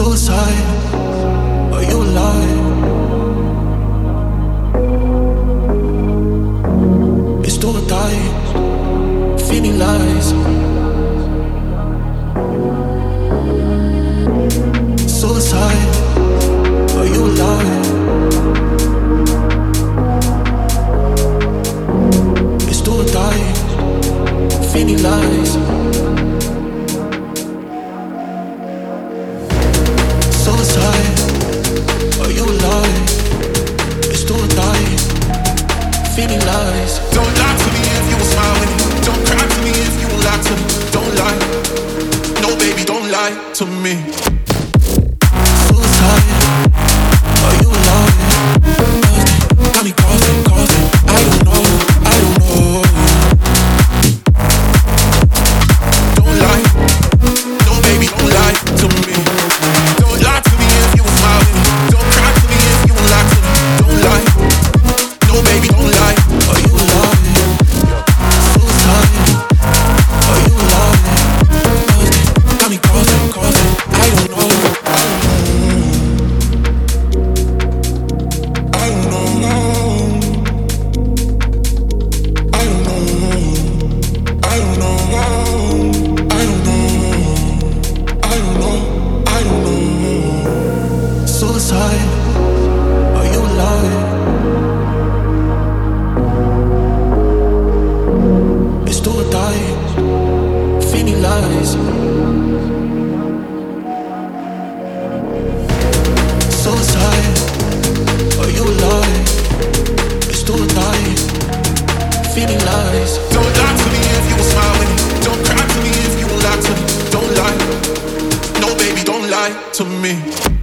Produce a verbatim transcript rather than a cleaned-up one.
Suicide, are you alive? It's do or die, feeling lies. Suicide, are you alive? It's do or die, feeling lies. Suicide, are you alive? It's do or die, feeling lies. Don't lie to me if you were smiling. Don't cry to me if you were lie to me. Don't lie. No, baby, don't lie to me. Suicide, are you alive? Got me coughing, coughing. I don't know, I don't know. Don't lie. No, baby, don't lie to me. Don't lie to me if you were smiling. Don't cry to me if you were lie to me. Don't lie. No, baby, don't lie. Are you alive? Suicide, are you alive? Got me coughing, coughing. I don't know. I don't know. I don't know. I don't know. I don't know. I don't know. I don't know. Suicide, are you alive? It's do or die, feeling lies. Suicide, are you alive? It's do or die, feeling lies. Don't lie to me if you were smiling. Don't cry to me if you were lie to me. Don't lie. No, baby, don't lie to me.